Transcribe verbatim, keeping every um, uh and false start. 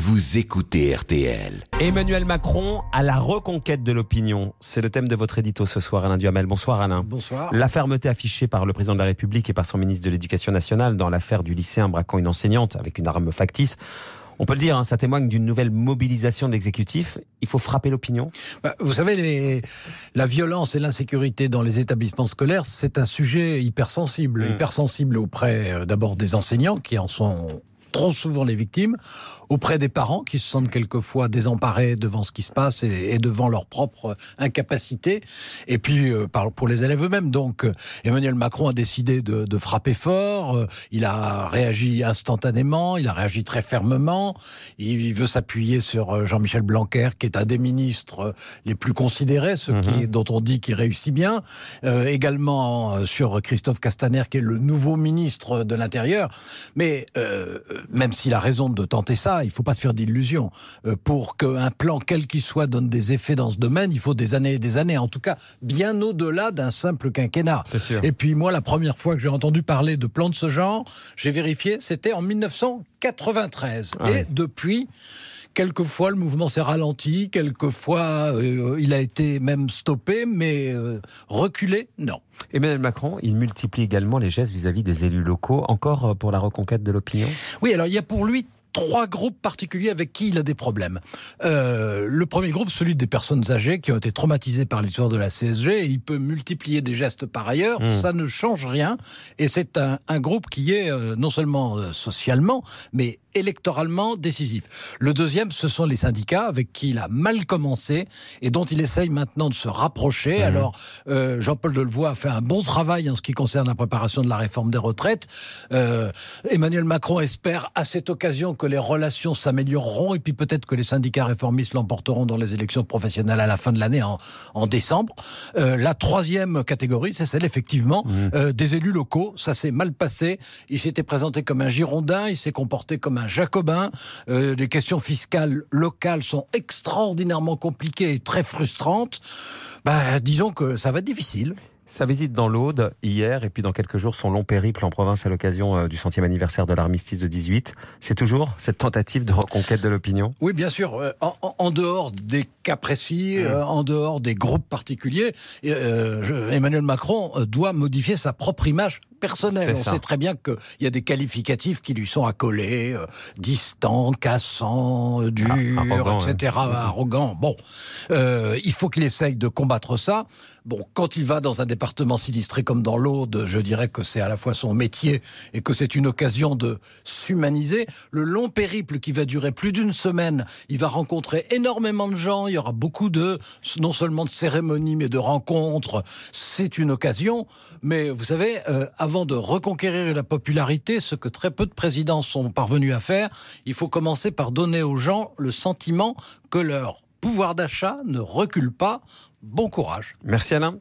vous écoutez R T L. Emmanuel Macron à la reconquête de l'opinion. C'est le thème de votre édito ce soir, Alain Duhamel. Bonsoir Alain. Bonsoir. La fermeté affichée par le président de la République et par son ministre de l'Éducation nationale dans l'affaire du lycéen braquant une enseignante avec une arme factice. On peut le dire, hein, ça témoigne d'une nouvelle mobilisation de l'exécutif. Il faut frapper l'opinion. Bah, vous savez, les, la violence et l'insécurité dans les établissements scolaires, c'est un sujet hypersensible. Mmh. Hypersensible auprès euh, d'abord des enseignants qui en sont trop souvent les victimes, auprès des parents qui se sentent quelquefois désemparés devant ce qui se passe et, et devant leur propre incapacité, et puis euh, pour les élèves eux-mêmes. Donc euh, Emmanuel Macron a décidé de, de frapper fort, euh, il a réagi instantanément, il a réagi très fermement, il, il veut s'appuyer sur euh, Jean-Michel Blanquer, qui est un des ministres euh, les plus considérés, ceux mmh. qui, dont on dit qu'il réussit bien, euh, également euh, sur Christophe Castaner, qui est le nouveau ministre de l'Intérieur, mais euh, même s'il a raison de tenter ça, il ne faut pas se faire d'illusions. Euh, pour qu'un plan, quel qu'il soit, donne des effets dans ce domaine, il faut des années et des années. En tout cas, bien au-delà d'un simple quinquennat. Et puis moi, la première fois que j'ai entendu parler de plan de ce genre, j'ai vérifié, c'était en dix-neuf cent quatre-vingt-treize. Ah et oui. Depuis... Quelquefois, le mouvement s'est ralenti, quelquefois, euh, il a été même stoppé, mais euh, reculé, non. Emmanuel Macron, il multiplie également les gestes vis-à-vis des élus locaux, encore pour la reconquête de l'opinion ? Oui, alors il y a pour lui trois groupes particuliers avec qui il a des problèmes. Euh, le premier groupe, celui des personnes âgées qui ont été traumatisées par l'histoire de la C S G. Et il peut multiplier des gestes par ailleurs, mmh. ça ne change rien. Et c'est un, un groupe qui est euh, non seulement euh, socialement, mais électoralement décisif. Le deuxième, ce sont les syndicats avec qui il a mal commencé et dont il essaye maintenant de se rapprocher. Mmh. Alors, euh, Jean-Paul Delevoye a fait un bon travail en ce qui concerne la préparation de la réforme des retraites. Euh, Emmanuel Macron espère à cette occasion que les relations s'amélioreront et puis peut-être que les syndicats réformistes l'emporteront dans les élections professionnelles à la fin de l'année, en, en décembre. Euh, la troisième catégorie, c'est celle effectivement mmh. euh, des élus locaux. Ça s'est mal passé. Il s'était présenté comme un Girondin, il s'est comporté comme un Jacobin. Euh, les questions fiscales locales sont extraordinairement compliquées et très frustrantes. Bah, disons que ça va être difficile. Sa visite dans l'Aude hier et puis dans quelques jours son long périple en province à l'occasion euh, du centième anniversaire de l'armistice de dix-huit, c'est toujours cette tentative de reconquête de l'opinion ? Oui, bien sûr. Euh, en, en dehors des cas précis, mmh. euh, en dehors des groupes particuliers, euh, je, Emmanuel Macron euh, doit modifier sa propre image personnelle. On sait très bien qu'il y a des qualificatifs qui lui sont accolés, euh, distant, cassant, dur, ah, arrogant, et cetera. Hein. Arrogant. Bon, euh, il faut qu'il essaye de combattre ça. Bon, quand il va dans un département sinistré comme dans l'Aude, je dirais que c'est à la fois son métier et que c'est une occasion de s'humaniser. Le long périple qui va durer plus d'une semaine, il va rencontrer énormément de gens, il y aura beaucoup de, non seulement de cérémonies, mais de rencontres. C'est une occasion, mais vous savez, euh, avant de reconquérir la popularité, ce que très peu de présidents sont parvenus à faire, il faut commencer par donner aux gens le sentiment que leur pouvoir d'achat ne recule pas. Bon courage. Merci Alain.